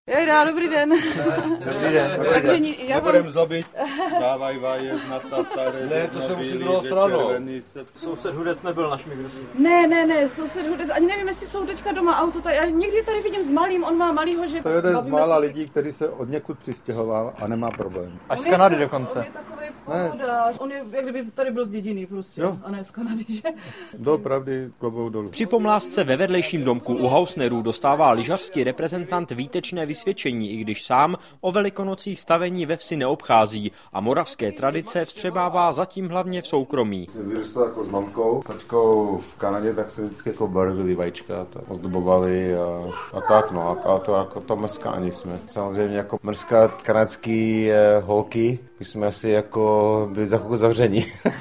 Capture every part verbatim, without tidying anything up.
Jejda, dobrý den. Dobrý den. Takže ni- já Nebudem vám... zlobit, dávaj vájev na Tatary. Ne, to jsem musím druhou stranu. Soused Hudec nebyl na Šmigrusi. Ne, ne, ne, soused Hudec, ani nevím, jestli jsou teďka doma auto, tady, já někdy tady vidím s malým, on má malýho, že... To je jeden z bavíme mála se- lidí, který se od někud přistěhoval a nemá problém. Až z On je Kanady ta- dokonce. On je takový pohodář, on je, jak kdyby tady byl z dědiny prostě, Jo. a ne z Kanady, že? Doopravdy klobouk dolů. Při pomlásce ve vedlejším domku u Hausnerů dostává lyžařský reprezentant výtečné vysvědčení, i když sám o velikonocích stavení ve vsi neobchází a moravské tradice vstřebává zatím hlavně v soukromí. Jsem vyrůstal jako s mamkou, s taťkou v Kanadě, tak se vždycky jako barvili vajíčka, tak ozdobovali a, a tak no, a, a to jako to mrskáni jsme. Samozřejmě jako mrskat kanadský eh, holky, my jsme asi jako byli za chvilku zavření.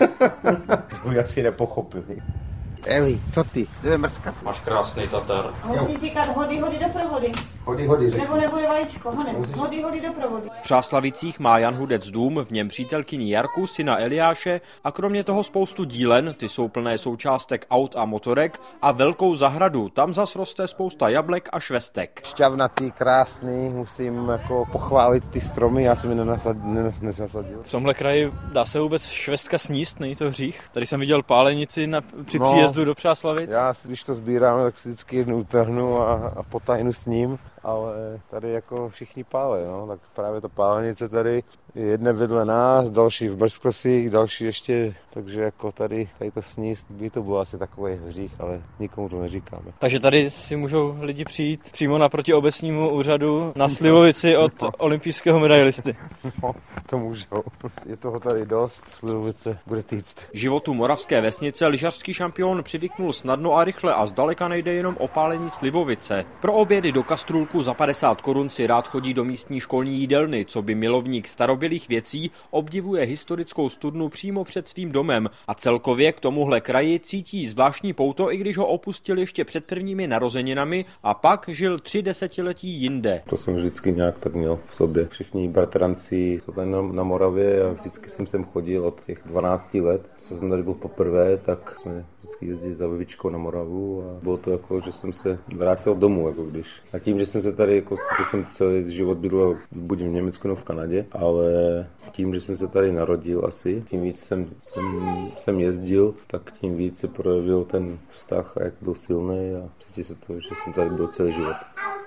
To by asi nepochopili. Eli, co ty? Jdeme mrskat. Máš krásný Tatar. Musíš říkat hody, hody do provody. Hody, hody, řekni. Nebo nebude vajíčko, hody, hody, hody do provody. V Přáslavicích má Jan Hudec dům, v něm přítelkyni Jarku, syna Eliáše a kromě toho spoustu dílen, ty jsou plné součástek aut a motorek a velkou zahradu, tam zas roste spousta jablek a švestek. Šťavnatý, krásný, musím jako pochválit ty stromy, já jsem je nenasad, ne, nezasadil. V tomhle kraji dá se vůbec švestka sníst, není to hřích? Tady jsem viděl pálenici na, při No. příjezdu do Přáslavic. Já, když to sbírám, tak si vždycky jednu utrhnu a, a potajnu s ním, ale tady jako všichni pále, no, tak právě ta pálenice tady je jedné vedle nás, další v Brzkosích, další ještě, takže jako tady, tady to sníst by to bylo asi takový hřích, ale nikomu to neříkáme. Takže tady si můžou lidi přijít přímo naproti obecnímu úřadu na Slivovici od olympijského medailisty. No, to můžou. Je toho tady dost, Slivovice bude týct. Životu moravské vesnice lyžařský šampion přivyknul snadno a rychle a zdaleka nejde jenom o pálení slivovice. Pro obědy do kastrůlku za padesát korun si rád chodí do místní školní jídelny, co by milovník starobylých věcí obdivuje historickou studnu přímo před svým domem a celkově k tomuhle kraji cítí zvláštní pouto, i když ho opustil ještě před prvními narozeninami a pak žil tři desetiletí jinde. To jsem vždycky nějak tak měl v sobě. Všichni bratranci jsou tady na, na Moravě a vždycky jsem sem chodil od těch dvanácti let. Co jsem tady byl poprvé, tak jsme vždycky jezdili za babičkou na Moravu a bylo to jako, že jsem se vrátil domů, jako když. A tím, že jsem se tady, jako jsem celý život bydlel buď v Německu nebo v Kanadě, ale tím, že jsem se tady narodil asi, tím víc jsem, jsem, jsem jezdil, tak tím víc se projevil ten vztah a jak byl silný a cítí se to, že jsem tady byl celý život.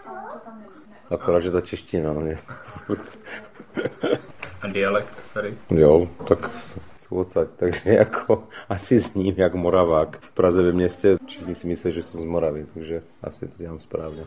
Akorát, že ta čeština, no mě. A dialekt tady? Jo, tak jsou odsaď, takže jako asi s ním jak Moravák. V Praze ve městě všichni si myslí, že jsem z Moravy, takže asi to dělám správně.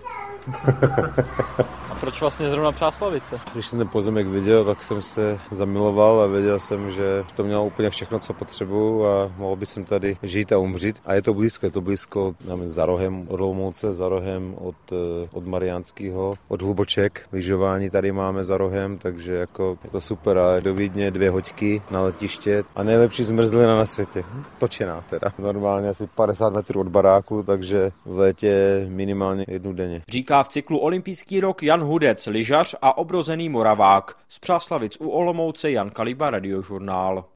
A proč vlastně zrovna Přáslavice? Když jsem ten pozemek viděl, tak jsem se zamiloval a věděl jsem, že to mělo úplně všechno, co potřebuju a mohl bych jsem tady žít a umřít. A je to blízko, je to blízko nevím, za rohem od Olomouce, za rohem od, od Mariánského, od Hluboček. Lyžování tady máme za rohem, takže jako je to super. A do Vídně dvě hoďky na letiště a nejlepší zmrzlina na světě. Točená teda. Normálně asi padesát metrů od baráku, takže v létě minimálně jednu denně. Říká v cyklu Olympijský rok Jan Hudec, lyžař a obrozený Moravák. Z Přáslavic u Olomouce Jan Kaliba, Radiožurnál.